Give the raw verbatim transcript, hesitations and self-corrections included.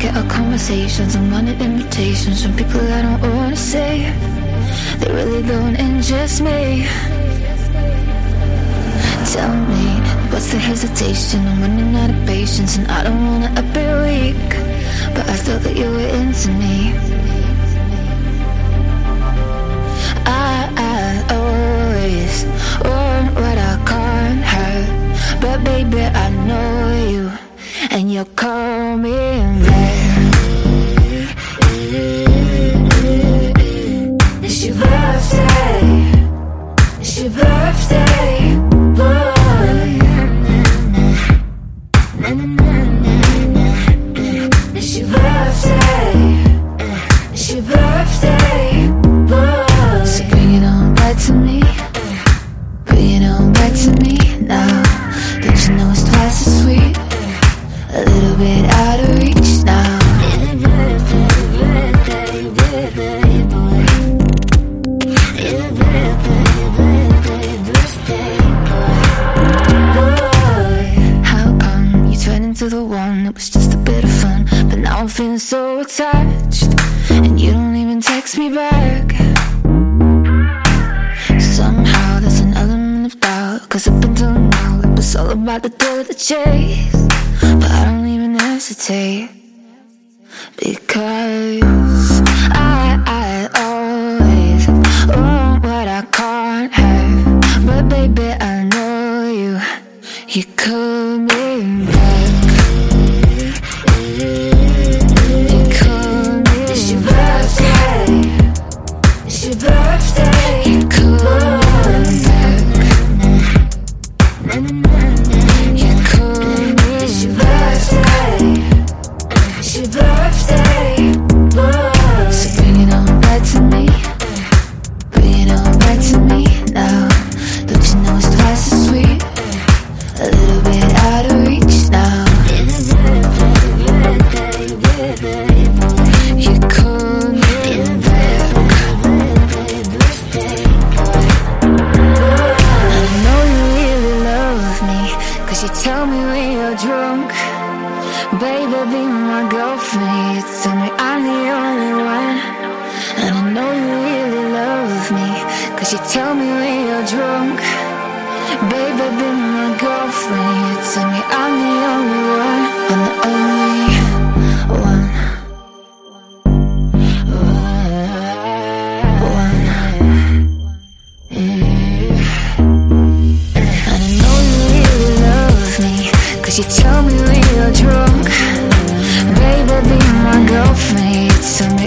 at our conversations. I'm running invitations from people I don't wanna say. They really don't interest me. Tell me, what's the hesitation? I'm running out of patience and I don't wanna appear weak, but I thought that you were into me. I, I always want what I can't have, but baby I know you, and you're coming back. It's your birthday, it's your birthday, boy. It's your birthday, it's your birthday, boy. So bring it on back to me, bring it on back to me now. Don't you know it's twice as sweet, a little bit out of reach now. How come you turned into the one that was just a bit of fun, but now I'm feeling so attached, and you don't even text me back. Somehow there's an element of doubt, cause up until now it was all about the thrill of the chase, but I don't even hesitate, because I, I always want what I can't have, but baby I know you, you're coming back. You're coming It's your birthday, it's your birthday, you're coming back. You're coming It's your birthday, it's your birthday, boy. So bring it on back to me, bring it on back to me now. Don't you know it's twice as sweet, a little bit out of reach now. You're coming back. I know you really love me, cause you tell me when you're drunk, baby, be my girlfriend. You tell me I'm the only one. And I know you really love me, cause you tell me when you're drunk, baby, be my girlfriend. You tell me I'm the only one. I'm the only one. One. Mm. And I know you really love me, cause you tell me when you're drunk, baby, be my girlfriend. You tell me